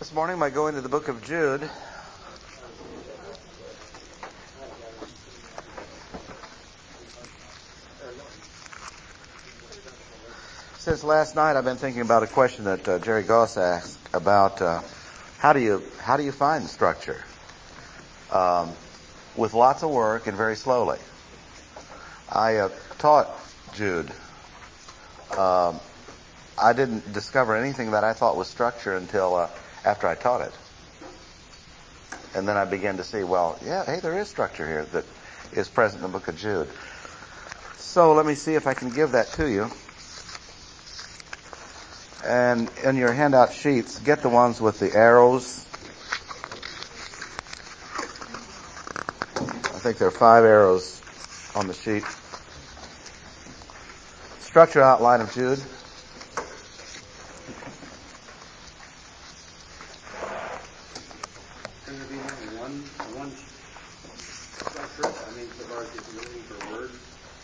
This morning I go into the book of Jude. Since last night I've been thinking about a question that Jerry Goss asked about how do you find structure with lots of work and very slowly. I taught Jude. I didn't discover anything that I thought was structure until after I taught it. And then I began to see, there is structure here that is present in the book of Jude. So let me see if I can give that to you. And in your handout sheets, get the ones with the arrows. I think there are 5 arrows on the sheet. Structure outline of Jude. Can there be one structure? I mean, so far as if you're looking for words.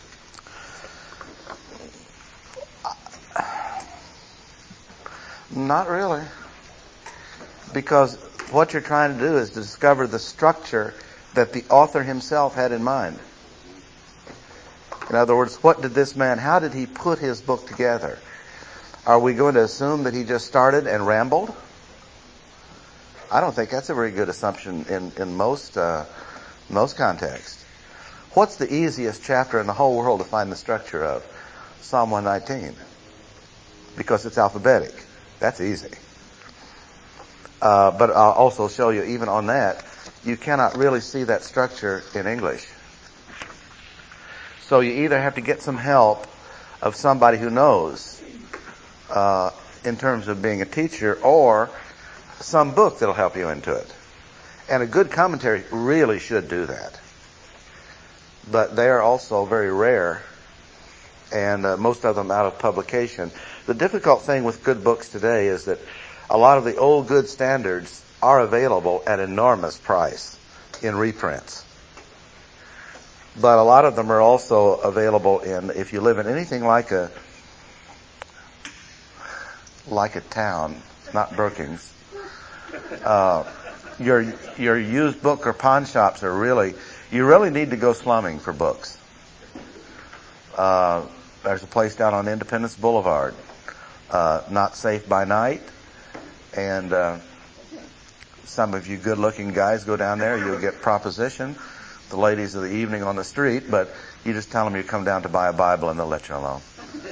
Not really. Because what you're trying to do is to discover the structure that the author himself had in mind. In other words, how did he put his book together? Are we going to assume that he just started and rambled? I don't think that's a very good assumption in most contexts. What's the easiest chapter in the whole world to find the structure of? Psalm 119. Because it's alphabetic. That's easy. But I'll also show you, even on that, you cannot really see that structure in English. So you either have to get some help of somebody who knows, in terms of being a teacher, or some book that'll help you into it. And a good commentary really should do that. But they are also very rare, and most of them out of publication. The difficult thing with good books today is that a lot of the old good standards are available at enormous price in reprints. But a lot of them are also available if you live in anything like a town, not Brookings. Your used book or pawn shops you really need to go slumming for books. There's a place down on Independence Boulevard, Not Safe by Night, and some of you good-looking guys go down there, you'll get proposition, the ladies of the evening on the street, but you just tell them you come down to buy a Bible and they'll let you alone.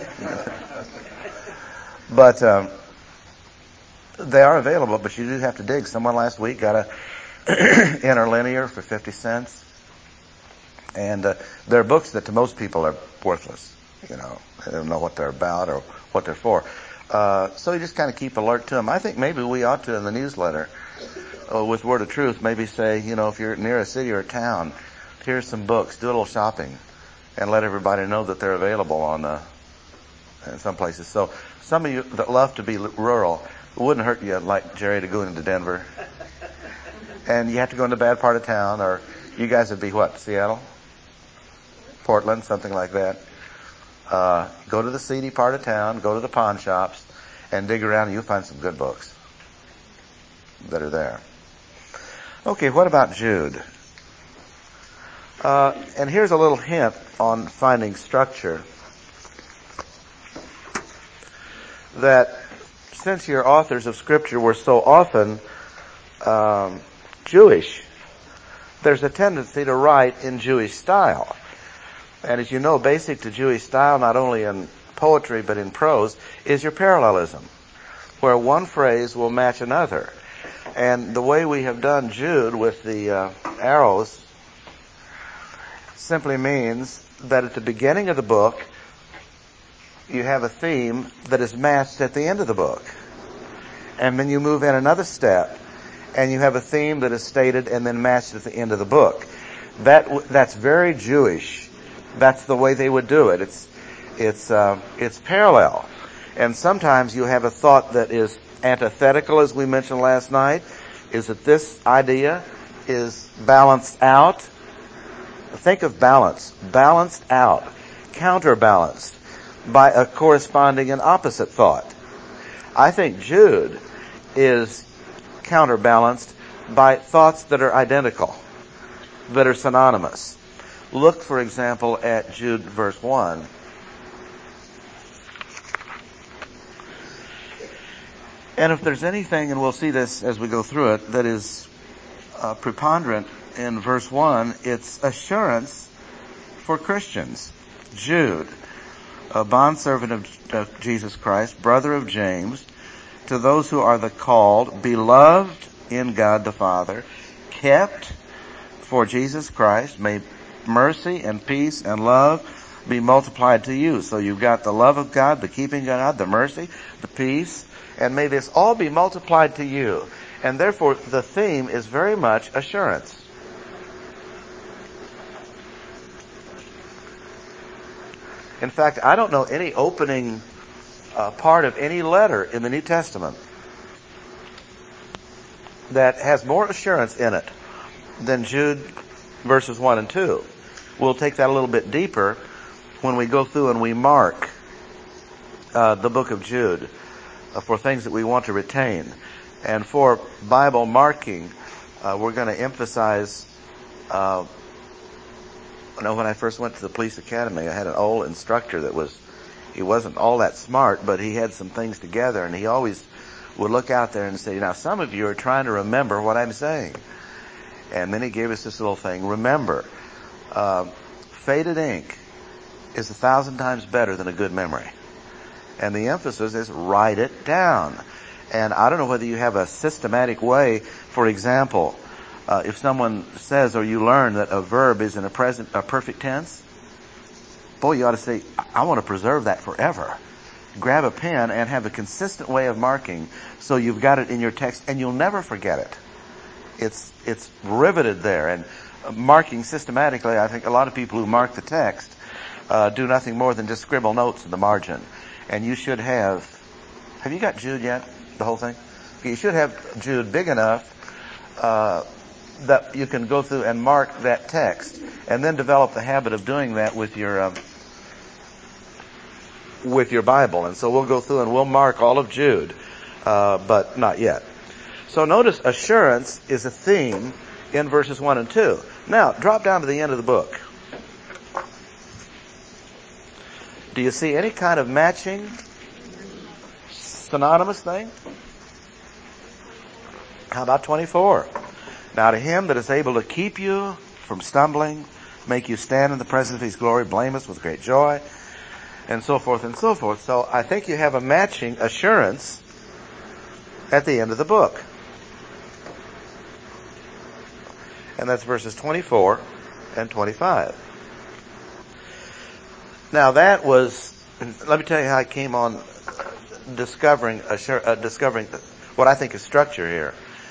But they are available, but you do have to dig. Someone last week got a interlinear for 50 cents. And there are books that to most people are worthless. They don't know what they're about or what they're for. So you just kind of keep alert to them. I think maybe we ought to, in the newsletter, with Word of Truth, maybe say, if you're near a city or a town, here's some books, do a little shopping, and let everybody know that they're available in some places. So some of you that love to be rural, it wouldn't hurt you, like Jerry, to go into Denver. And you have to go in the bad part of town, or you guys would be what, Seattle? Portland, something like that. Go to the seedy part of town, go to the pawn shops, and dig around and you'll find some good books that are there. Okay, what about Jude? And here's a little hint on finding structure. That since your authors of Scripture were so often Jewish, there's a tendency to write in Jewish style. And as you know, basic to Jewish style, not only in poetry but in prose, is your parallelism, where one phrase will match another. And the way we have done Jude with the arrows simply means that at the beginning of the book, you have a theme that is matched at the end of the book. And then you move in another step, and you have a theme that is stated and then matched at the end of the book. That's very Jewish. That's the way they would do it. It's parallel. And sometimes you have a thought that is antithetical, as we mentioned last night, is that this idea is balanced out. Think of balance. Balanced out. Counterbalanced by a corresponding and opposite thought. I think Jude is counterbalanced by thoughts that are identical, that are synonymous. Look, for example, at Jude verse 1. And if there's anything, and we'll see this as we go through it, that is preponderant in verse 1, it's assurance for Christians. Jude, a bondservant of Jesus Christ, brother of James, to those who are the called, beloved in God the Father, kept for Jesus Christ, may mercy and peace and love be multiplied to you. So you've got the love of God, the keeping of God, the mercy, the peace, and may this all be multiplied to you. And therefore, the theme is very much assurance. In fact, I don't know any opening part of any letter in the New Testament that has more assurance in it than Jude verses 1 and 2. We'll take that a little bit deeper when we go through and we mark the book of Jude for things that we want to retain. And for Bible marking, we're going to emphasize, when I first went to the police academy, I had an old instructor he wasn't all that smart, but he had some things together, and he always would look out there and say, now some of you are trying to remember what I'm saying. And then he gave us this little thing. Remember, faded ink is 1,000 times better than a good memory. And the emphasis is write it down. And I don't know whether you have a systematic way. For example, if someone says or you learn that a verb is in a perfect tense, boy, you ought to say, I want to preserve that forever. Grab a pen and have a consistent way of marking so you've got it in your text and you'll never forget it. It's riveted there. And marking systematically, I think a lot of people who mark the text do nothing more than just scribble notes in the margin. And you should have you got Jude yet? The whole thing? Okay, you should have Jude big enough that you can go through and mark that text and then develop the habit of doing that with your Bible. And so we'll go through and we'll mark all of Jude, but not yet. So notice assurance is a theme in verses 1 and 2. Now, drop down to the end of the book. Do you see any kind of matching, synonymous thing? How about 24? Now to him that is able to keep you from stumbling, make you stand in the presence of his glory, blameless with great joy, and so forth and so forth. So I think you have a matching assurance at the end of the book. And that's verses 24 and 25. Now that was, let me tell you how I came on discovering what I think is structure here.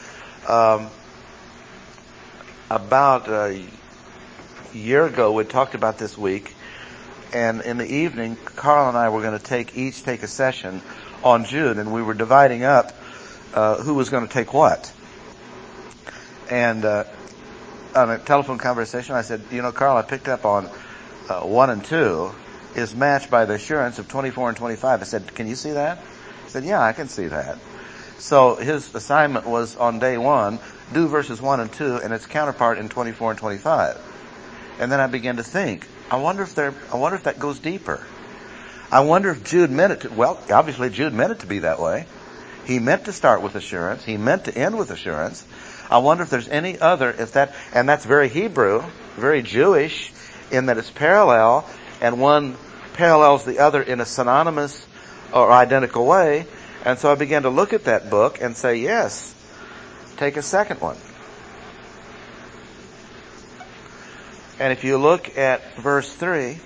About a year ago, we talked about this week, and in the evening, Carl and I were going to take a session on Jude, and we were dividing up who was going to take what. And on a telephone conversation, I said, Carl, I picked up on 1 and 2 is matched by the assurance of 24 and 25. I said, can you see that? He said, yeah, I can see that. So his assignment was on day 1, do verses 1 and 2 and its counterpart in 24 and 25. And then I began to think, I wonder if that goes deeper. I wonder if Jude meant it to, well, obviously Jude meant it to be that way. He meant to start with assurance. He meant to end with assurance. I wonder if there's any other, and that's very Hebrew, very Jewish, in that it's parallel, and one parallels the other in a synonymous or identical way. And so I began to look at that book and say, yes, take a second one. And if you look at verse 3,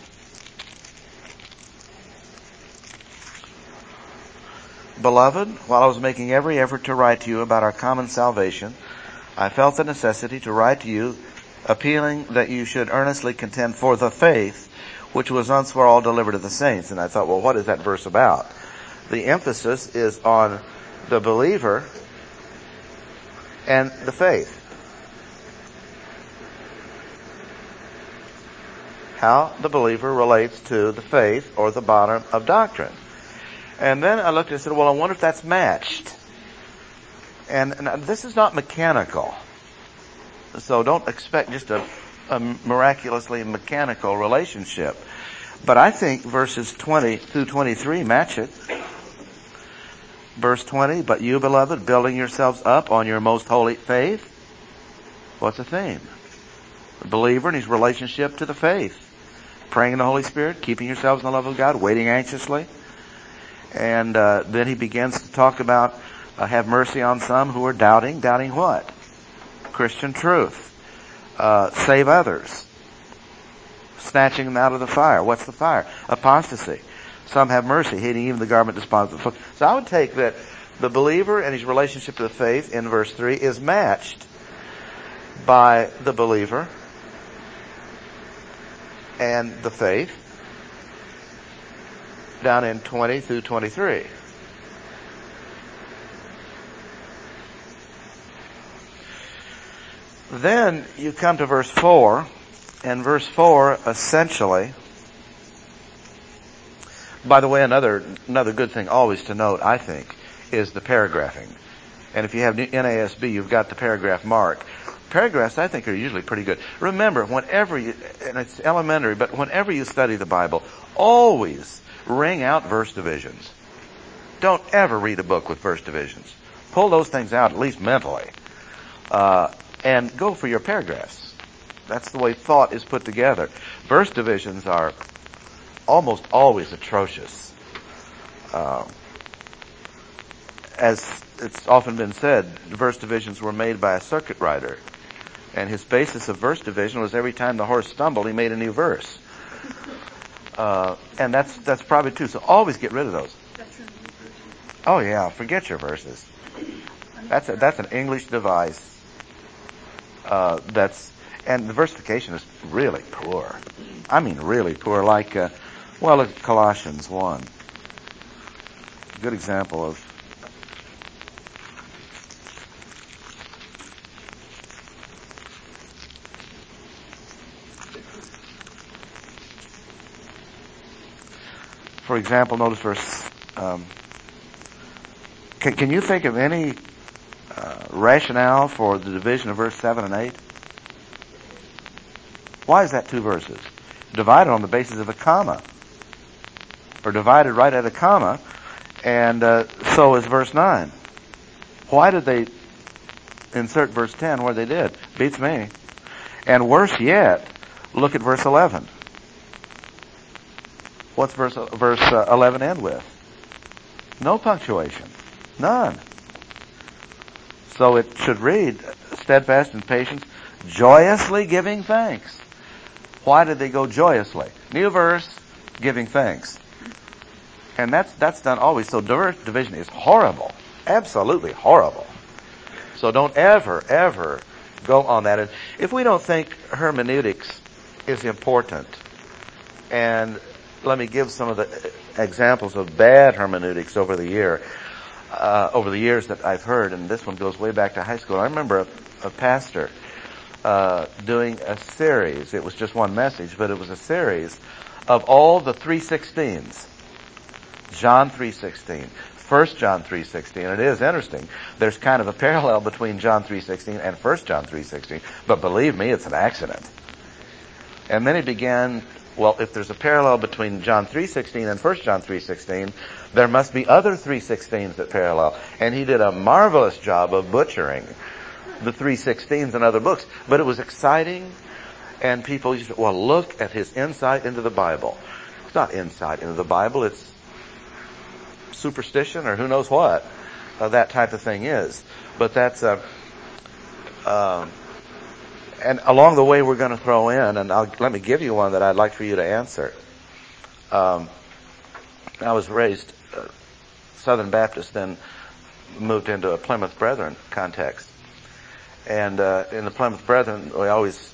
Beloved, while I was making every effort to write to you about our common salvation, I felt the necessity to write to you, appealing that you should earnestly contend for the faith which was once for all delivered to the saints. And I thought, well, what is that verse about? The emphasis is on the believer and the faith. How the believer relates to the faith or the bottom of doctrine. And then I looked and said, well, I wonder if that's matched And this is not mechanical. So don't expect just a miraculously mechanical relationship. But I think verses 20 through 23 match it. Verse 20, but you, beloved, building yourselves up on your most holy faith. What's the theme? The believer and his relationship to the faith. Praying in the Holy Spirit, keeping yourselves in the love of God, waiting anxiously. And then he begins to talk about have mercy on some who are doubting. Doubting what? Christian truth. Save others. Snatching them out of the fire. What's the fire? Apostasy. Some have mercy, hating even the garment despised. So I would take that the believer and his relationship to the faith in verse 3 is matched by the believer and the faith down in 20 through 23. Then you come to verse 4, and verse 4 essentially, by the way, another good thing always to note, I think, is the paragraphing. And if you have NASB, you've got the paragraph mark. Paragraphs, I think, are usually pretty good. Remember, whenever you, and it's elementary, but whenever you study the Bible, always ring out verse divisions. Don't ever read a book with verse divisions. Pull those things out, at least mentally. And go for your paragraphs. That's the way thought is put together. Verse divisions are almost always atrocious. As it's often been said, verse divisions were made by a circuit rider. And his basis of verse division was every time the horse stumbled, he made a new verse. And that's probably true. So always get rid of those. Oh yeah, forget your verses. That's an English device. And the versification is really poor. I mean really poor, like, look at Colossians 1. A good example of for example, notice verse, can you think of any rationale for the division of verse 7 and 8? Why is that two verses? Divided on the basis of a comma. Or divided right at a comma. And so is verse 9. Why did they insert verse 10 where they did? Beats me. And worse yet, look at verse 11. What's verse 11 end with? No punctuation. None. So it should read, steadfast in patience, joyously giving thanks. Why did they go joyously? New verse, giving thanks. And that's done always. So division is horrible. Absolutely horrible. So don't ever go on that. And if we don't think hermeneutics is important, and let me give some of the examples of bad hermeneutics over the years that I've heard, and this one goes way back to high school. I remember a pastor doing a series. It was just one message, but it was a series of all the 3:16s. John 3:16, 1 John 3:16. And it is interesting. There's kind of a parallel between John 3:16 and 1 John 3:16. But believe me, it's an accident. And then he began, if there's a parallel between John 3:16 and 1 John 3:16, there must be other 3:16s that parallel. And he did a marvelous job of butchering the 3:16s in other books. But it was exciting, and people used to, look at his insight into the Bible. It's not insight into the Bible, it's superstition or who knows what that type of thing is. But that's and along the way we're going to throw in, and let me give you one that I'd like for you to answer. I was raised Southern Baptist, then moved into a Plymouth Brethren context. And in the Plymouth Brethren, we always,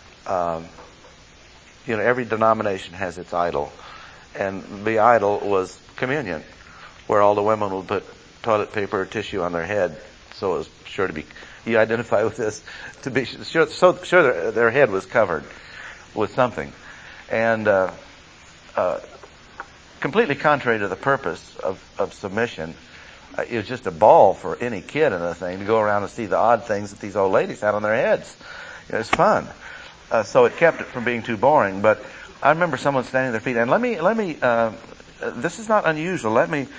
every denomination has its idol. And the idol was communion, where all the women would put toilet paper or tissue on their head, so it was sure to be, you identify with this, to be sure their head was covered with something. And completely contrary to the purpose of submission, It was just a ball for any kid in the thing to go around and see the odd things that these old ladies had on their heads. It was fun. So it kept it from being too boring. But I remember someone standing at their feet. And let me, this is not unusual. Let me,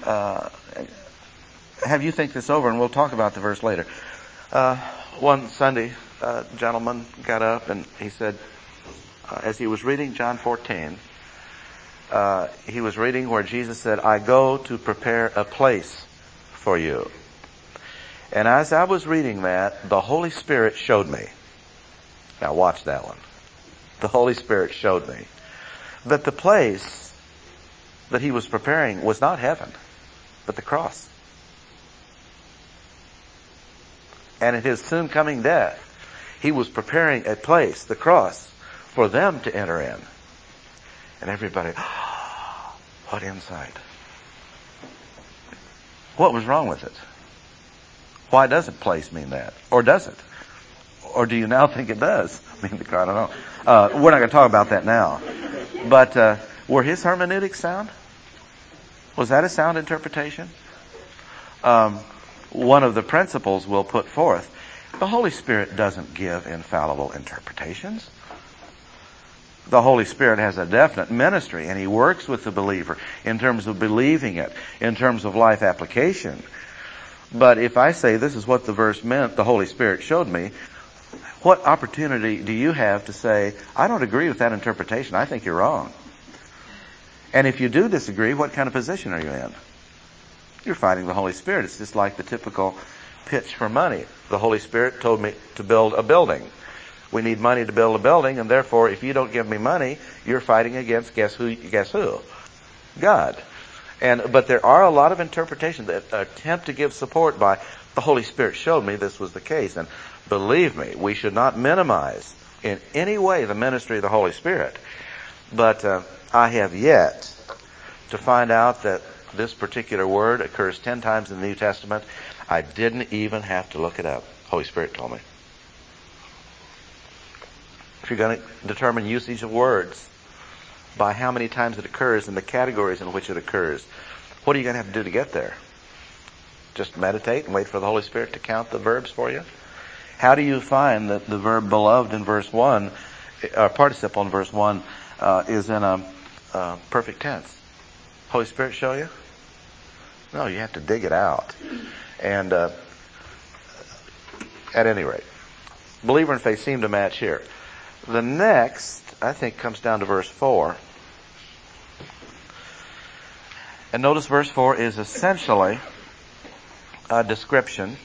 have you think this over, and we'll talk about the verse later. One Sunday, a gentleman got up and he said, as he was reading John 14, he was reading where Jesus said, I go to prepare a place for you. And as I was reading that, the Holy Spirit showed me. Now watch that one. The Holy Spirit showed me that the place that he was preparing was not heaven, but the cross. And in his soon coming death, he was preparing a place, the cross, for them to enter in. And everybody, what insight. What was wrong with it? Why doesn't place mean that? Or does it? Or do you now think it does? I mean, I don't know. We're not going to talk about that now. But were his hermeneutics sound? Was that a sound interpretation? One of the principles we'll put forth, the Holy Spirit doesn't give infallible interpretations. The Holy Spirit has a definite ministry, and He works with the believer in terms of believing it, in terms of life application. But if I say this is what the verse meant, the Holy Spirit showed me, what opportunity do you have to say, I don't agree with that interpretation, I think you're wrong? And if you do disagree, what kind of position are you in? You're fighting the Holy Spirit. It's just like the typical pitch for money. The Holy Spirit told me to build a building. We need money to build a building, and therefore, if you don't give me money, you're fighting against guess who? God. But there are a lot of interpretations that attempt to give support by the Holy Spirit showed me this was the case. And believe me, we should not minimize in any way the ministry of the Holy Spirit. But I have yet to find out that this particular word occurs 10 times in the New Testament. I didn't even have to look it up. Holy Spirit told me. If you're going to determine usage of words by how many times it occurs and the categories in which it occurs, what are you going to have to do to get there? Just meditate and wait for the Holy Spirit to count the verbs for you? How do you find that the verb beloved in verse 1, participle in verse 1, is in a perfect tense? Holy Spirit show you? No, you have to dig it out. And at any rate, believer and faith seem to match here. The next, I think, comes down to verse 4. And notice verse 4 is essentially a description.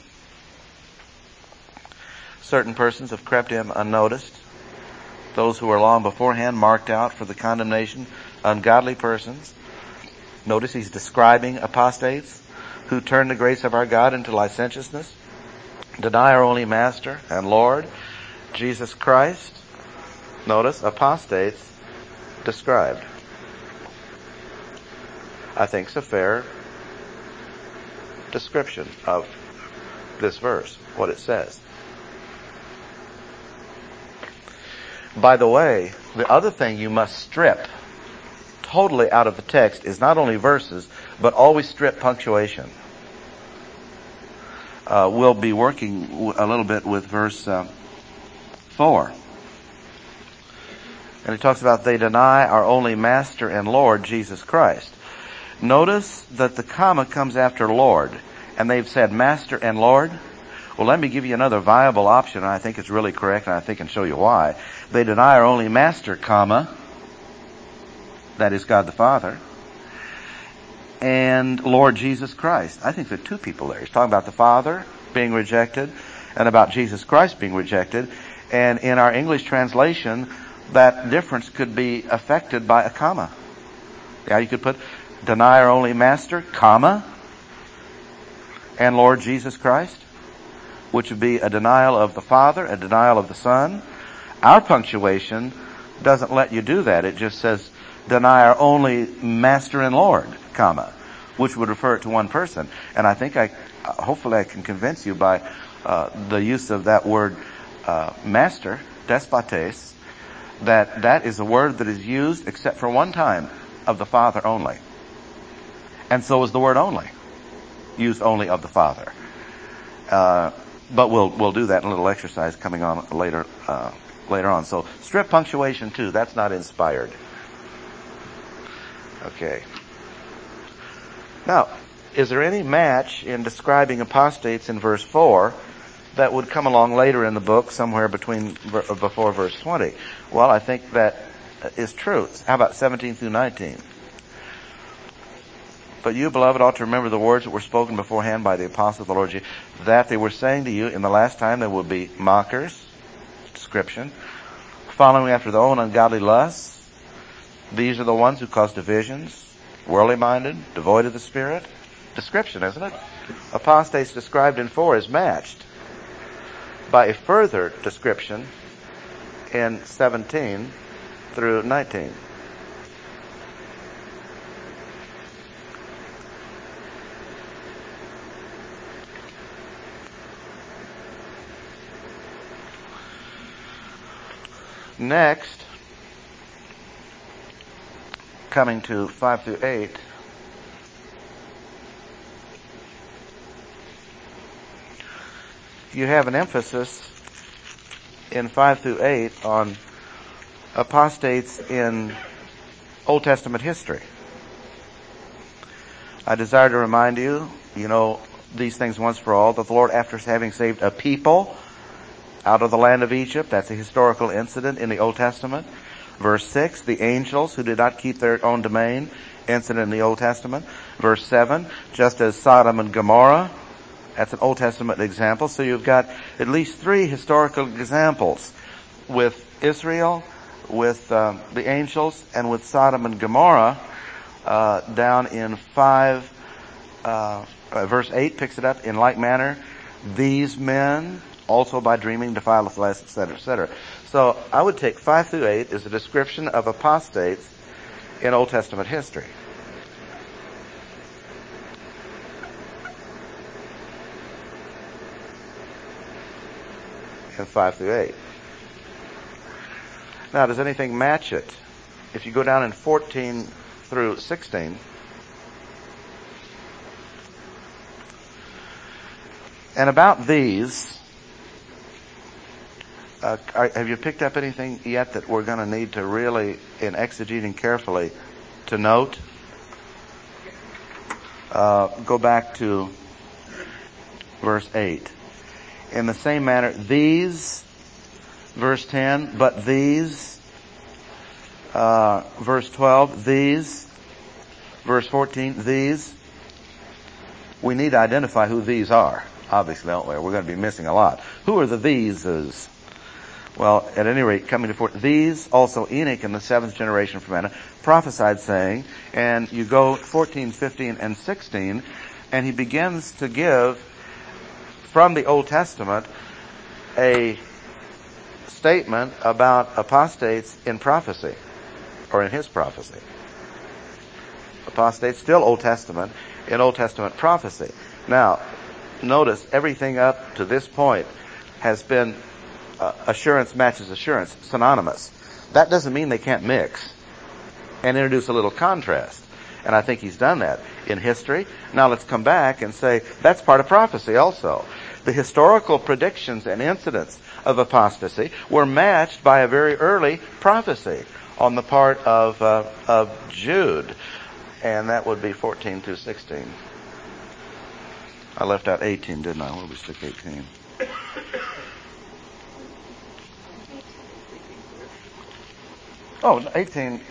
Certain persons have crept in unnoticed. Those who were long beforehand marked out for the condemnation, ungodly persons. Notice he's describing apostates who turn the grace of our God into licentiousness, deny our only Master and Lord, Jesus Christ. Notice, apostates described. I think it's a fair description of this verse, what it says. By the way, the other thing you must strip totally out of the text is not only verses, but always strip punctuation. We'll be working a little bit with verse 4. And it talks about they deny our only Master and Lord, Jesus Christ. Notice that the comma comes after Lord. And they've said Master and Lord. Well, let me give you another viable option, and I think it's really correct, and I think I can show you why. They deny our only Master, comma, that is God the Father, and Lord Jesus Christ. I think there are two people there. He's talking about the Father being rejected and about Jesus Christ being rejected. And in our English translation, that difference could be affected by a comma. Yeah, you could put deny our only Master, comma, and Lord Jesus Christ, which would be a denial of the Father, a denial of the Son. Our punctuation doesn't let you do that. It just says deny our only Master and Lord, comma, which would refer to one person. And I think hopefully I can convince you by the use of that word Master, despotes, that is a word that is used except for one time of the Father only. And so is the word only. use only of the Father. But we'll do that in a little exercise coming on later on. So strip punctuation too. That's not inspired. Okay. Now, is there any match in describing apostates in verse 4 that would come along later in the book, somewhere before verse 20? Well, I think that is true. How about 17 through 19? But you, beloved, ought to remember the words that were spoken beforehand by the apostles of the Lord Jesus, that they were saying to you, in the last time there will be mockers, description, following after their own ungodly lusts. These are the ones who cause divisions, worldly minded, devoid of the Spirit. Description, isn't it? Apostates described in 4 is matched by a further description in 17 through 19. Next, coming to 5 through 8, you have an emphasis in 5 through 8 on apostates in Old Testament history. I desire to remind you, you know these things once for all, that the Lord, after having saved a people out of the land of Egypt, that's a historical incident in the Old Testament. Verse 6, the angels who did not keep their own domain, incident in the Old Testament. Verse 7, just as Sodom and Gomorrah, that's an Old Testament example. So you've got at least 3 historical examples with Israel, with the angels, and with Sodom and Gomorrah down in 5, verse 8 picks it up in like manner. These men also by dreaming defile the flesh, etc., etc. So I would take 5 through 8 as a description of apostates in Old Testament history. And 5 through 8. Now, does anything match it? If you go down in 14 through 16, and about these, have you picked up anything yet that we're going to need to really, in exegeting carefully, to note? Go back to verse 8. In the same manner, these, verse 10, but these, verse 12, these, verse 14, these. We need to identify who these are, obviously, don't we? We're going to be missing a lot. Who are the theses? Well, at any rate, coming to 14, these also Enoch in the 7th generation from Adam prophesied saying, and you go 14, 15, and 16, and he begins to give from the Old Testament a statement about apostates in prophecy, or in his prophecy. Apostates, still Old Testament, in Old Testament prophecy. Now, notice everything up to this point has been assurance matches assurance, synonymous. That doesn't mean they can't mix and introduce a little contrast. And I think he's done that in history. Now let's come back and say that's part of prophecy also. The historical predictions and incidents of apostasy were matched by a very early prophecy on the part of Jude. And that would be 14 through 16. I left out 18, didn't I? Where we stick 18? Oh, 18,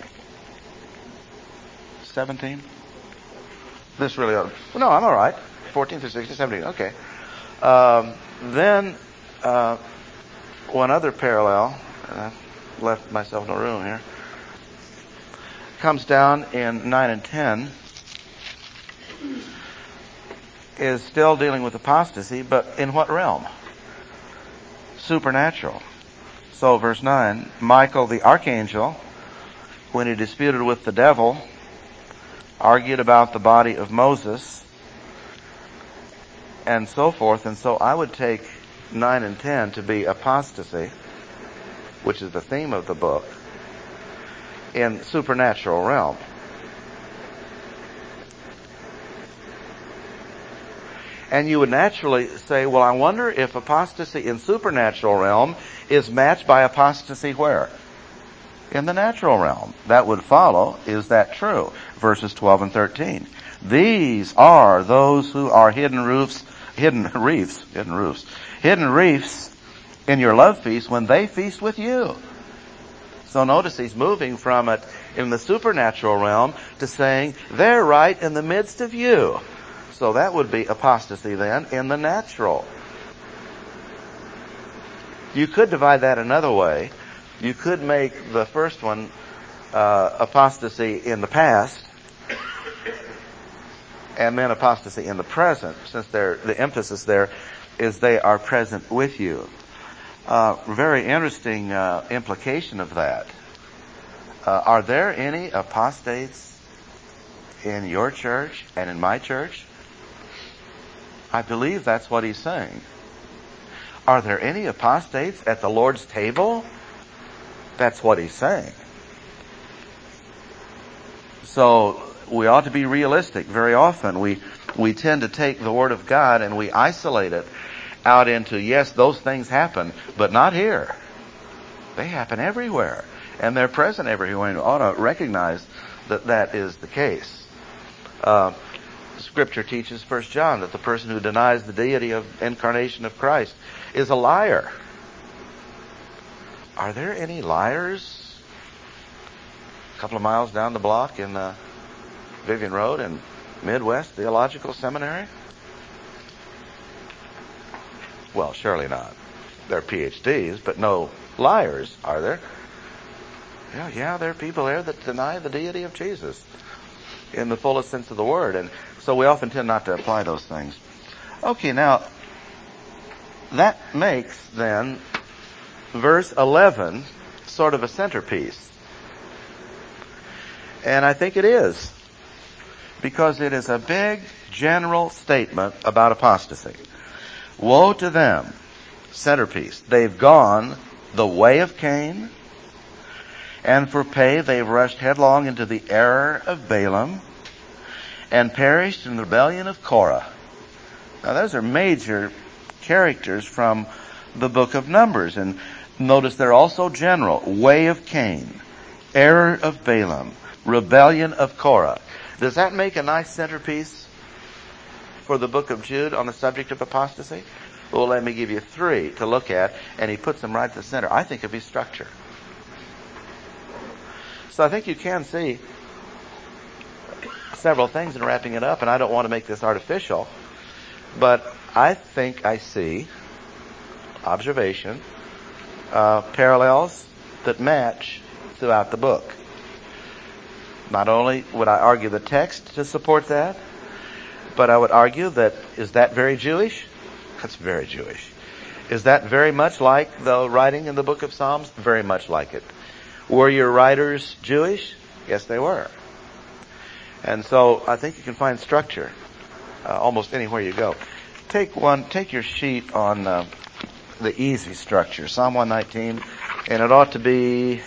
17? This really ought to... No, I'm all right. 14 through 16, 17. Okay. Then, one other parallel, and I left myself no room here, comes down in 9 and 10, is still dealing with apostasy, but in what realm? Supernatural. So, verse 9, Michael the archangel, when he disputed with the devil, argued about the body of Moses, and so forth. And so I would take 9 and 10 to be apostasy, which is the theme of the book, in supernatural realm. And you would naturally say, well, I wonder if apostasy in supernatural realm is matched by apostasy where? In the natural realm. That would follow, is that true? Verses 12 and 13. These are those who are hidden reefs in your love feast when they feast with you. So notice he's moving from it in the supernatural realm to saying they're right in the midst of you. So that would be apostasy then in the natural. You could divide that another way. You could make the first one apostasy in the past, and then apostasy in the present, since the emphasis there is they are present with you. Very interesting implication of that. Are there any apostates in your church and in my church? I believe that's what he's saying. Are there any apostates at the Lord's table? That's what he's saying. So we ought to be realistic. Very often we tend to take the Word of God and we isolate it out into, yes, those things happen, but not here. They happen everywhere. And they're present everywhere. And we ought to recognize that that is the case. Scripture teaches 1 John that the person who denies the deity of incarnation of Christ is a liar. Are there any liars a couple of miles down the block in Vivian Road in Midwest Theological Seminary? Well, surely not. They're PhDs, but no liars, are there? Yeah, there are people there that deny the deity of Jesus in the fullest sense of the word. And so we often tend not to apply those things. Okay, now, that makes then verse 11 sort of a centerpiece. And I think it is, because it is a big general statement about apostasy. Woe to them, centerpiece. They've gone the way of Cain, and for pay they've rushed headlong into the error of Balaam, and perished in the rebellion of Korah. Now those are major characters from the book of Numbers, and notice they're also general. Way of Cain, error of Balaam, rebellion of Korah. Does that make a nice centerpiece for the book of Jude on the subject of apostasy? Well, let me give you 3 to look at, and he puts them right to the center, I think, of his structure. So I think you can see several things in wrapping it up, and I don't want to make this artificial, but I think I see observation, parallels that match throughout the book. Not only would I argue the text to support that, but I would argue that, is that very Jewish? That's very Jewish. Is that very much like the writing in the book of Psalms? Very much like it. Were your writers Jewish? Yes, they were. And so I think you can find structure almost anywhere you go. Take your sheet on the easy structure, Psalm 119, and it ought to be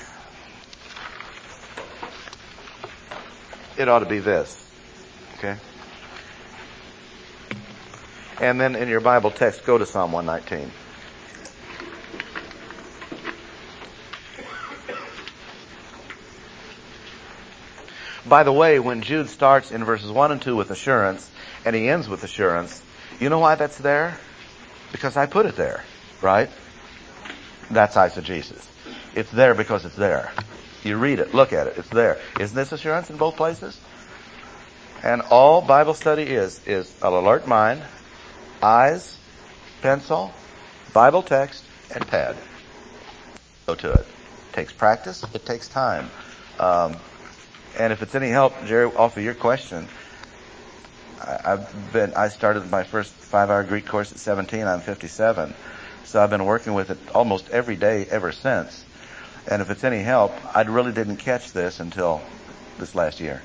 this. Okay? And then in your Bible text, go to Psalm 119. By the way, when Jude starts in verses 1 and 2 with assurance, and he ends with assurance, you know why that's there? Because I put it there, right? That's eisegesis. It's there because it's there. You read it, look at it, it's there. Isn't this assurance in both places? And all Bible study is an alert mind, eyes, pencil, Bible text, and pad. Go to it. It takes practice, it takes time. And if it's any help, Jerry, off of your question, I started my first 5-hour Greek course at 17. I'm 57. So I've been working with it almost every day ever since. And if it's any help, I really didn't catch this until this last year.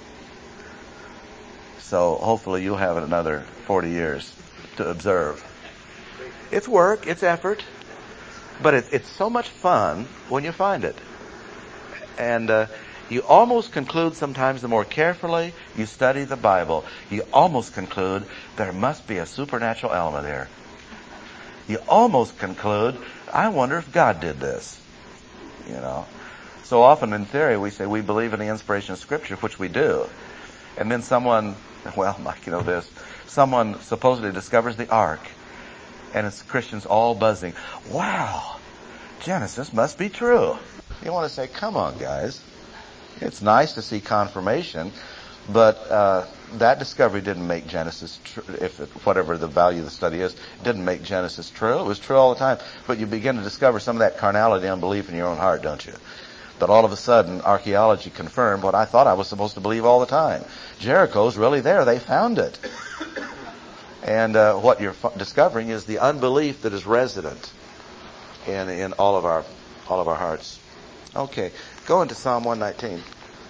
So hopefully you'll have another 40 years to observe. It's work, it's effort, but it's so much fun when you find it. And You almost conclude sometimes, the more carefully you study the Bible, you almost conclude there must be a supernatural element here. You almost conclude, I wonder if God did this. You know. So often in theory we say we believe in the inspiration of Scripture, which we do. And then someone, well, Mike, you know this, someone supposedly discovers the ark, and it's Christians all buzzing. Wow, Genesis must be true. You want to say, come on, guys. It's nice to see confirmation, but that discovery didn't make Genesis true. Whatever the value of the study is, didn't make Genesis true. It was true all the time. But you begin to discover some of that carnality, unbelief in your own heart, don't you? That all of a sudden, archaeology confirmed what I thought I was supposed to believe all the time. Jericho's really there. They found it. And what you're discovering is the unbelief that is resident in all of our hearts. Okay, go into Psalm 119.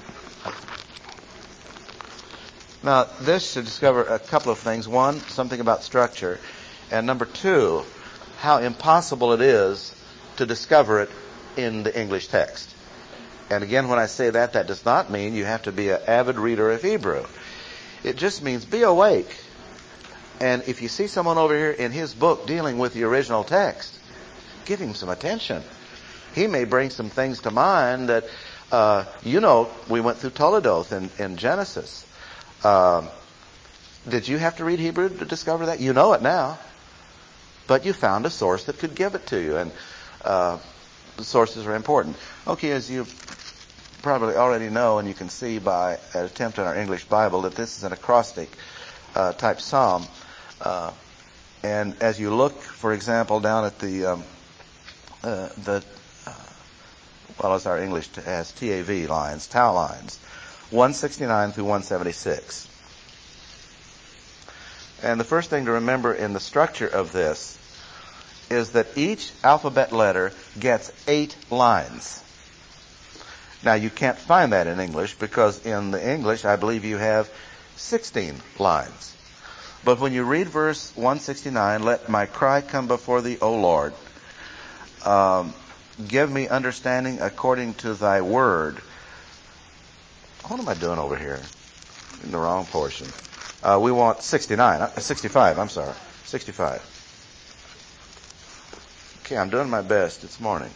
Now, this should discover a couple of things. One, something about structure. And number two, how impossible it is to discover it in the English text. And again, when I say that does not mean you have to be an avid reader of Hebrew. It just means be awake. And if you see someone over here in his book dealing with the original text, give him some attention. He may bring some things to mind that, we went through Toledoth in Genesis. Did you have to read Hebrew to discover that? You know it now. But you found a source that could give it to you. And the sources are important. Okay, as you probably already know, and you can see by an attempt in our English Bible, that this is an acrostic type psalm. And as you look, for example, down at as our English has TAV lines, TAU lines, 169 through 176. And the first thing to remember in the structure of this is that each alphabet letter gets 8 lines. Now, you can't find that in English, because in the English, I believe you have 16 lines. But when you read verse 169, let my cry come before thee, O Lord. Give me understanding according to thy word. What am I doing over here? In the wrong portion. We want 65, I'm sorry. 65. Okay, I'm doing my best. It's morning.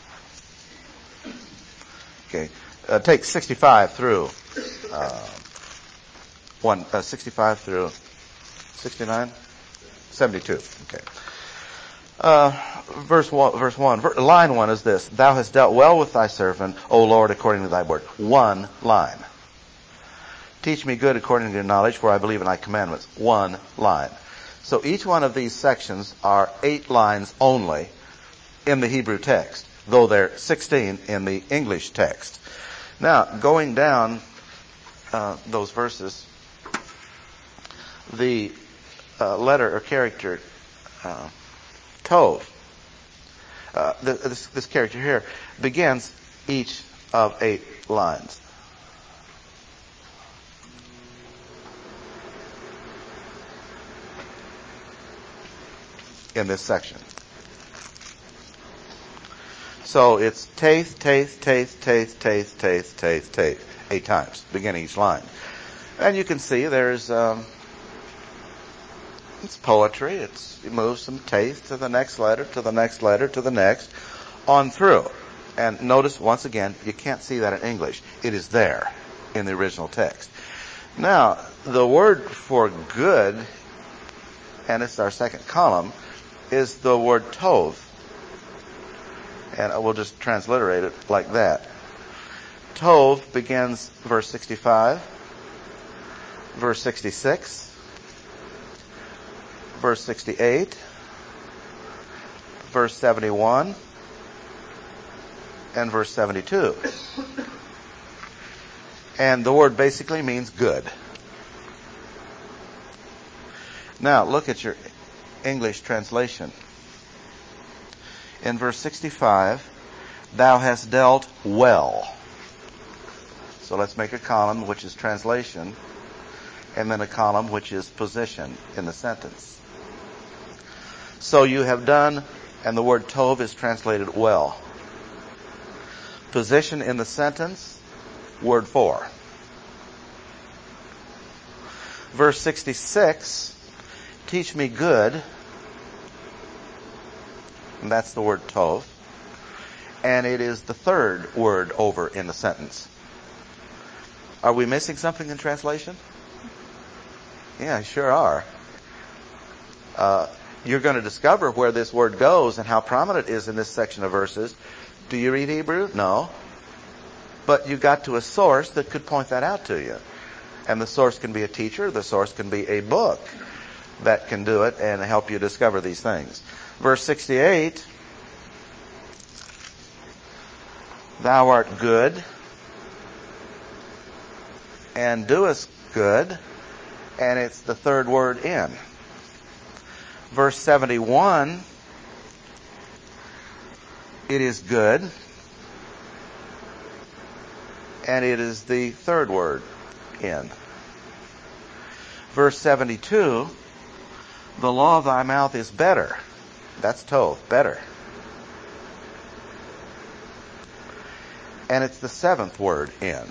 Okay, take 65 through 65 through 69, 72. Okay. Verse 1, line 1 is this: Thou hast dealt well with thy servant, O Lord, according to thy word. 1 line. Teach me good according to your knowledge, for I believe in thy commandments. 1 line. So each one of these sections are 8 lines only in the Hebrew text, though they're 16 in the English text. Now, going down those verses, the letter or character Tov, this character here, begins each of 8 lines. In this section. So it's Taith, Taith, Taith, Taith, Taith, Taith, Taith, Taith, 8 times, beginning each line. And you can see there's, it's poetry. It moves from Taith to the next letter, to the next letter, to the next, on through. And notice, once again, you can't see that in English. It is there in the original text. Now, the word for good, and it's our second column, is the word Tov. And we'll just transliterate it like that. Tov begins verse 65, verse 66, verse 68, verse 71, and verse 72. And the word basically means good. Now, look at your English translation. In verse 65, thou hast dealt well. So let's make a column which is translation, and then a column which is position in the sentence. So you have done, and the word Tov is translated well. Position in the sentence, word for. Verse 66, teach me good. And that's the word tov. And it is the third word over in the sentence. Are we missing something in translation? Yeah, sure are. You're going to discover where this word goes and how prominent it is in this section of verses. Do you read Hebrew? No. But you got to a source that could point that out to you. And the source can be a teacher. The source can be a book that can do it and help you discover these things. Verse 68, thou art good and doest good, and it's the third word in. Verse 71, it is good, and it is the third word in. Verse 72, the law of thy mouth is better. That's tov, better. And it's the seventh word in.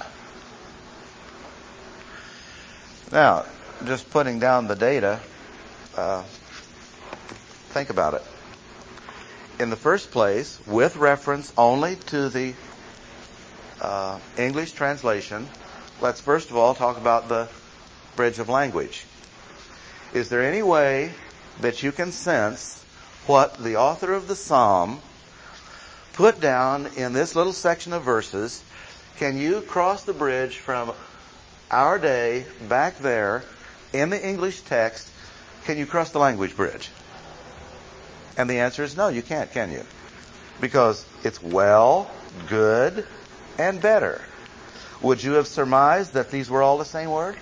Now, just putting down the data, think about it. In the first place, with reference only to the English translation, let's first of all talk about the bridge of language. Is there any way that you can sense what the author of the psalm put down in this little section of verses? Can you cross the bridge from our day back there in the English text? Can you cross the language bridge? And the answer is no, you can't, can you? Because it's well, good, and better. Would you have surmised that these were all the same word?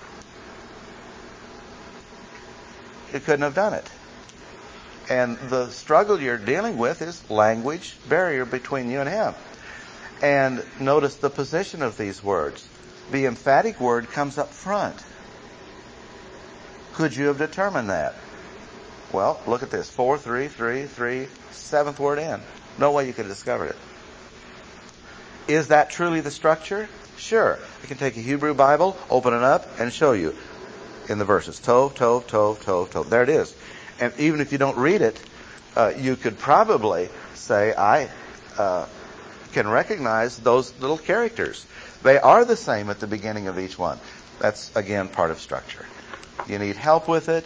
You couldn't have done it. And the struggle you're dealing with is language barrier between you and him. And notice the position of these words. The emphatic word comes up front. Could you have determined that? Well, look at this. 4, 3, 3, 3, seventh word in. No way you could have discovered it. Is that truly the structure? Sure. You can take a Hebrew Bible, open it up, and show you in the verses. Tov, tov, tov, tov, tov. There it is. And even if you don't read it, you could probably say, I can recognize those little characters. They are the same at the beginning of each one. That's, again, part of structure. You need help with it.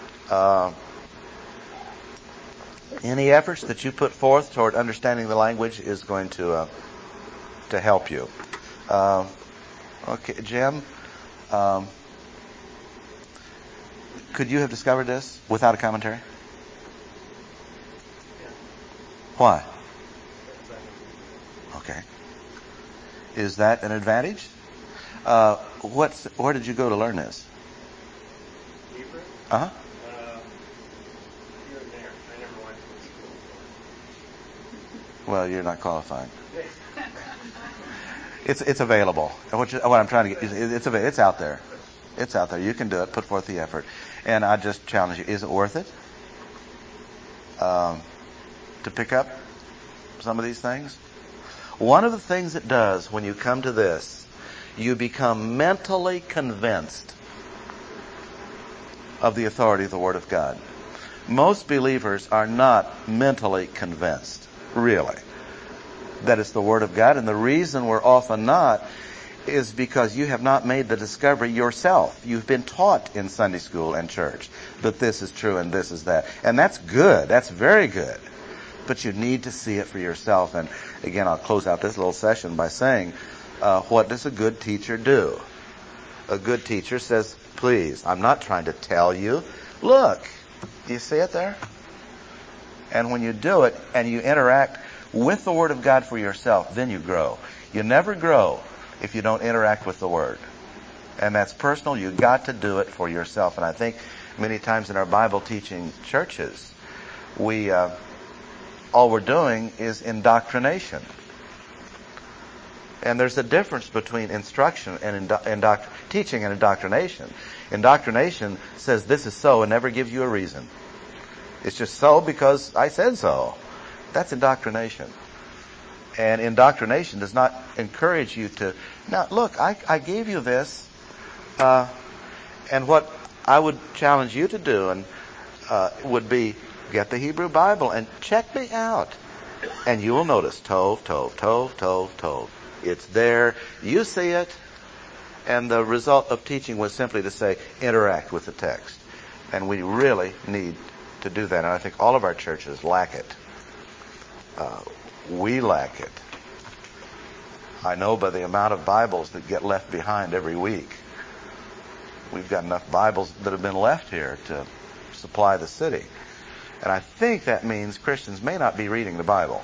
Any efforts that you put forth toward understanding the language is going to help you. Okay, Jim, could you have discovered this without a commentary? Why? Okay. Is that an advantage? Where did you go to learn this? Hebrew? Uh-huh. Here and there. I never went to school. Well, you're not qualified. It's available. What I'm trying to get is it's out there. It's out there. You can do it. Put forth the effort. And I just challenge you: is it worth it to pick up some of these things? One of the things it does when you come to this, you become mentally convinced of the authority of the Word of God. Most believers are not mentally convinced, really, that it's the Word of God. And the reason we're often not is because you have not made the discovery yourself. You've been taught in Sunday school and church that this is true and this is that. And that's good. That's very good. But you need to see it for yourself. And again, I'll close out this little session by saying, what does a good teacher do? A good teacher says, please, I'm not trying to tell you. Look, do you see it there? And when you do it and you interact with the Word of God for yourself, then you grow. You never grow if you don't interact with the Word. And that's personal. You've got to do it for yourself. And I think many times in our Bible teaching churches, all we're doing is indoctrination. And there's a difference between instruction and teaching and indoctrination. Indoctrination says this is so and never gives you a reason. It's just so because I said so. That's indoctrination. And indoctrination does not encourage you to, now look, I gave you this, and what I would challenge you to do would be get the Hebrew Bible and check me out. And you will notice, tov, tov, tov, tov, tov. It's there. You see it. And the result of teaching was simply to say, interact with the text. And we really need to do that. And I think all of our churches lack it. We lack it. I know by the amount of Bibles that get left behind every week. We've got enough Bibles that have been left here to supply the city. And I think that means Christians may not be reading the Bible.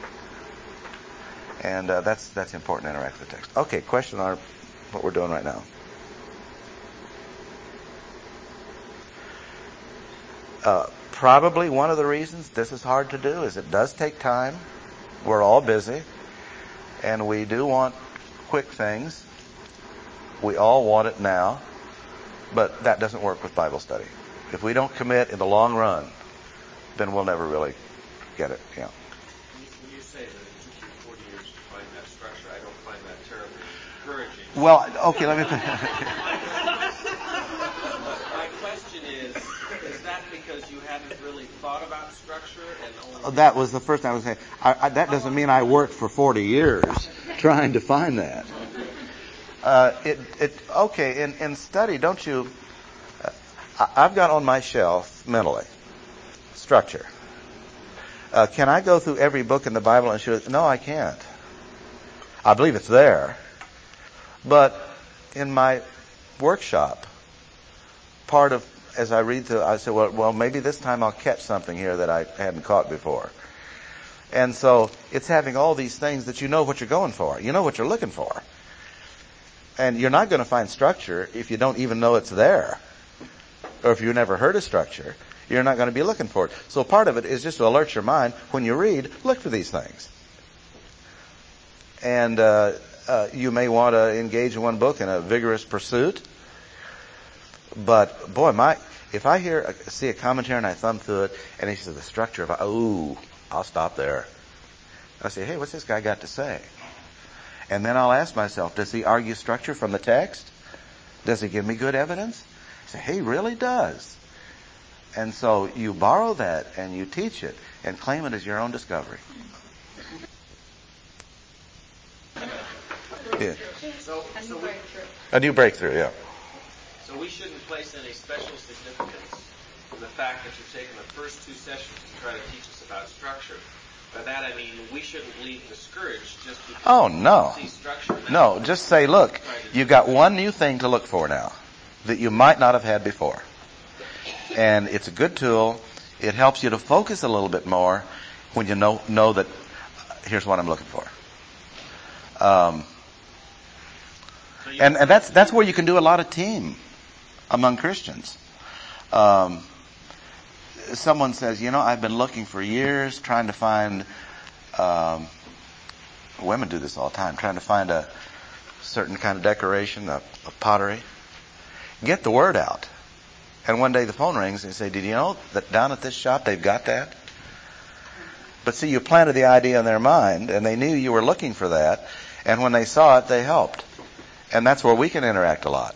And that's important to interact with the text. Okay, question on what we're doing right now. Probably one of the reasons this is hard to do is it does take time. We're all busy. And we do want quick things. We all want it now. But that doesn't work with Bible study. If we don't commit in the long run, then we'll never really get it. Yeah. When you say that it took you 40 years to find that structure, I don't find that terribly encouraging. Well, okay, let me... My question is that because you hadn't really thought about structure and only... That was the first time I was saying. That doesn't mean I worked for 40 years trying to find that. Okay, in study, don't you... I've got on my shelf, mentally, structure. Can I go through every book in the Bible and show it? No, I can't. I believe it's there. But in my workshop, part of, as I read through, I said, well, maybe this time I'll catch something here that I hadn't caught before. And so it's having all these things that you know what you're going for. You know what you're looking for. And you're not going to find structure if you don't even know it's there. Or if you've never heard of structure, you're not going to be looking for it. So part of it is just to alert your mind, when you read, look for these things. And you may want to engage in one book in a vigorous pursuit. But, boy, if I see a commentary and I thumb through it, and he says the structure of, I'll stop there. I say, hey, what's this guy got to say? And then I'll ask myself, does he argue structure from the text? Does he give me good evidence? I say, hey, he really does. And so you borrow that and you teach it and claim it as your own discovery. Yeah. A new breakthrough, yeah. So we shouldn't place any special significance in the fact that you've taken the first two sessions to try to teach us about structure. By that I mean we shouldn't leave discouraged just because we see structure. No, just say, look, you've got one new thing to look for now that you might not have had before. And it's a good tool. It helps you to focus a little bit more when you know that here's what I'm looking for. And that's where you can do a lot of team among Christians. Someone says, I've been looking for years trying to find, women do this all the time, trying to find a certain kind of decoration, of pottery. Get the word out. And one day the phone rings and you say, did you know that down at this shop they've got that? But see, you planted the idea in their mind and they knew you were looking for that. And when they saw it, they helped. And that's where we can interact a lot.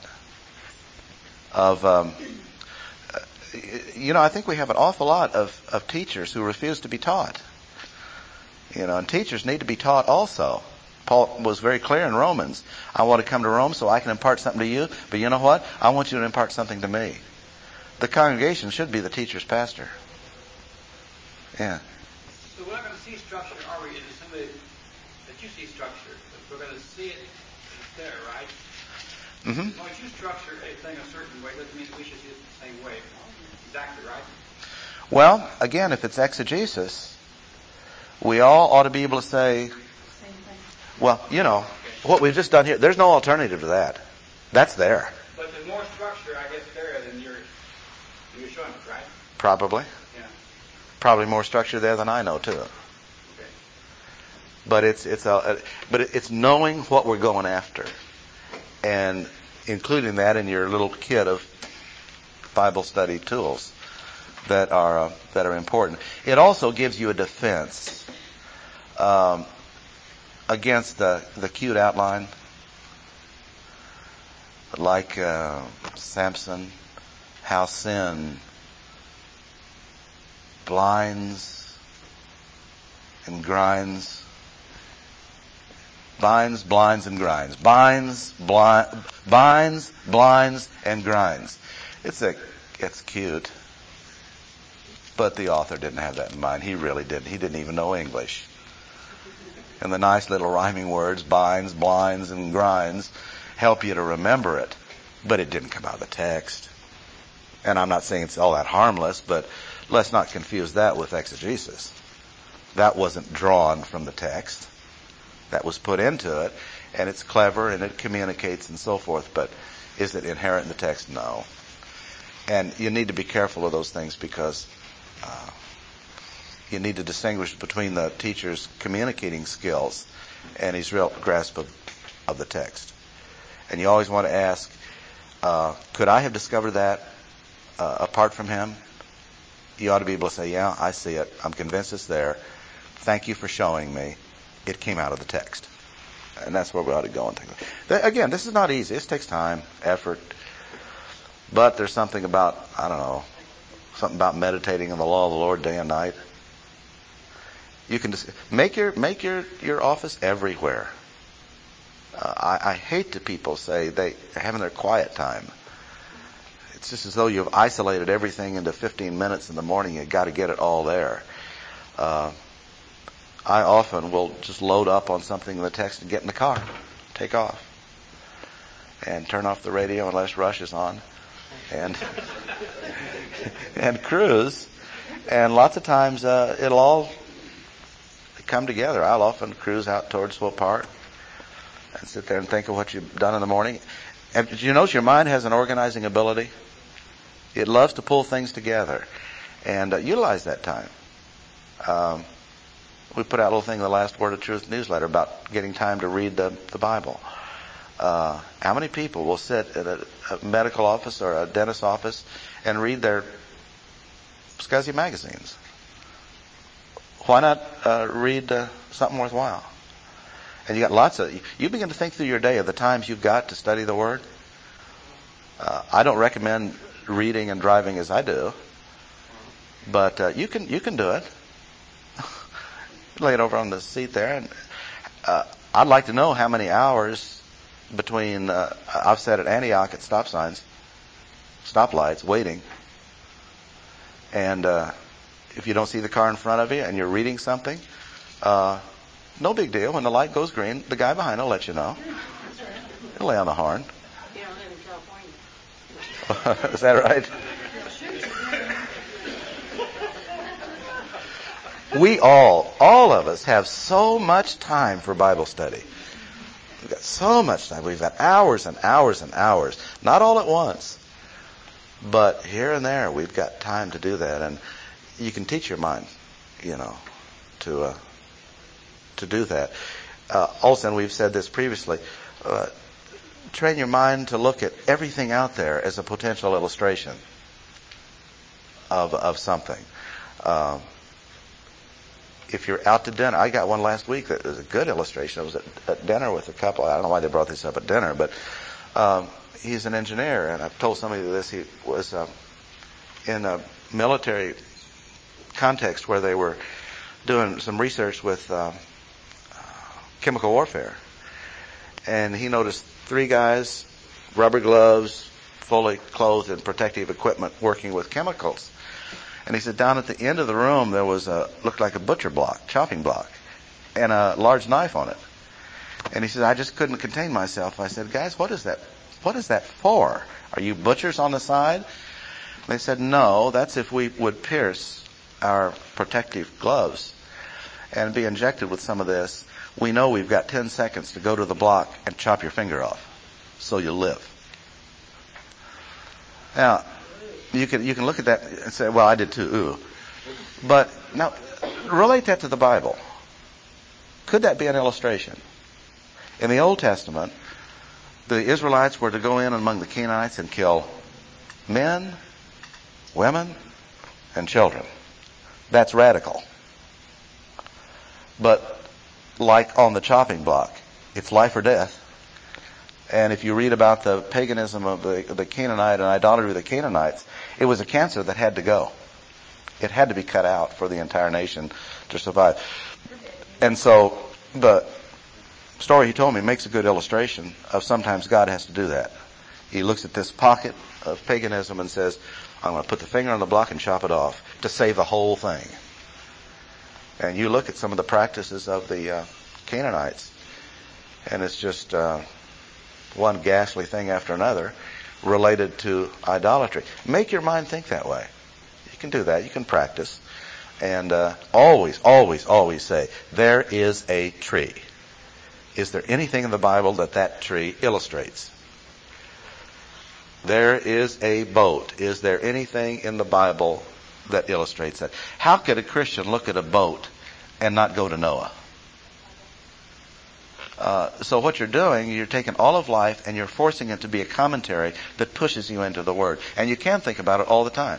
I think we have an awful lot of teachers who refuse to be taught. And teachers need to be taught also. Paul was very clear in Romans. I want to come to Rome so I can impart something to you. But you know what? I want you to impart something to me. The congregation should be the teacher's pastor. Yeah. So we're not going to see structure, are we, in assembly that you see structure? We're going to see it, it's there, right? Mm-hmm. Once you structure a thing a certain way, doesn't mean we should see it the same way. Exactly, right? Well, again, if it's exegesis, we all ought to be able to say, well, what we've just done here, there's no alternative to that. That's there. But there's more structure, I guess, there than you're showing us, right? Probably. Yeah. Probably more structure there than I know, too. Okay. But it's knowing what we're going after and including that in your little kit of Bible study tools that are important. It also gives you a defense. against the cute outline, like Samson, how sin blinds and grinds. Binds, blinds, and grinds. Binds, blinds, and grinds. It's cute. But the author didn't have that in mind. He really didn't. He didn't even know English. And the nice little rhyming words, binds, blinds, and grinds, help you to remember it. But it didn't come out of the text. And I'm not saying it's all that harmless, but let's not confuse that with exegesis. That wasn't drawn from the text. That was put into it, and it's clever, and it communicates and so forth, but is it inherent in the text? No. And you need to be careful of those things because you need to distinguish between the teacher's communicating skills and his real grasp of the text. And you always want to ask, could I have discovered that apart from him? You ought to be able to say, yeah, I see it. I'm convinced it's there. Thank you for showing me. It came out of the text. And that's where we ought to go and think. Again, this is not easy. This takes time, effort. But there's something about, I don't know, something about meditating on the law of the Lord day and night. You can just make your office everywhere. I hate that people say they're having their quiet time. It's just as though you've isolated everything into 15 minutes in the morning. You've got to get it all there. I often will just load up on something in the text and get in the car, take off, and turn off the radio unless Rush is on, and and cruise. And lots of times it'll all come together. I'll often cruise out towards Swope Park and sit there and think of what you've done in the morning. And did you notice your mind has an organizing ability? It loves to pull things together, and utilize that time. We put out a little thing in the Last Word of Truth newsletter about getting time to read the Bible. How many people will sit at a medical office or a dentist's office and read their SCSI magazines? Why not read something worthwhile? And you begin to think through your day of the times you've got to study the Word. I don't recommend reading and driving as I do, but you can do it. Lay it over on the seat there, and I'd like to know how many hours between I've sat at Antioch at stoplights, waiting, and if you don't see the car in front of you and you're reading something, no big deal. When the light goes green, the guy behind will let you know. He'll lay on the horn. You don't live in California. Is that right? We all of us have so much time for Bible study. We've got so much time. We've got hours and hours and hours. Not all at once, but here and there we've got time to do that. And you can teach your mind, to do that. Also, and we've said this previously, train your mind to look at everything out there as a potential illustration of something. If you're out to dinner, I got one last week that was a good illustration. I was at dinner with a couple. I don't know why they brought this up at dinner, but he's an engineer, and I've told somebody this. He was in a military context where they were doing some research with chemical warfare, and he noticed 3 guys, rubber gloves, fully clothed in protective equipment, working with chemicals. And he said down at the end of the room there was looked like a butcher block, chopping block, and a large knife on it. And he said, I just couldn't contain myself. I said, guys, what is that? What is that for? Are you butchers on the side? And they said, no, that's if we would pierce our protective gloves and be injected with some of this. We know we've got 10 seconds to go to the block and chop your finger off so you live. Now, you can look at that and say, well, I did too, ooh. But now, relate that to the Bible. Could that be an illustration? In the Old Testament, the Israelites were to go in among the Canaanites and kill men, women, and children. That's radical. But like on the chopping block. It's life or death. And if you read about the paganism of the Canaanite and idolatry of the Canaanites, it was a cancer that had to go. It had to be cut out for the entire nation to survive. And so the story he told me makes a good illustration of sometimes God has to do that. He looks at this pocket of paganism and says, I'm going to put the finger on the block and chop it off to save the whole thing. And you look at some of the practices of the Canaanites, and it's just one ghastly thing after another related to idolatry. Make your mind think that way. You can do that. You can practice. And always, always, always say, there is a tree. Is there anything in the Bible that tree illustrates? There is a boat. Is there anything in the Bible that illustrates that? How could a Christian look at a boat and not go to Noah? So what you're doing, you're taking all of life and you're forcing it to be a commentary that pushes you into the Word. And you can think about it all the time.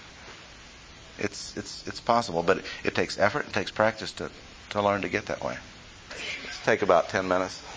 It's possible, but it takes effort, it takes practice to learn to get that way. Let's take about 10 minutes.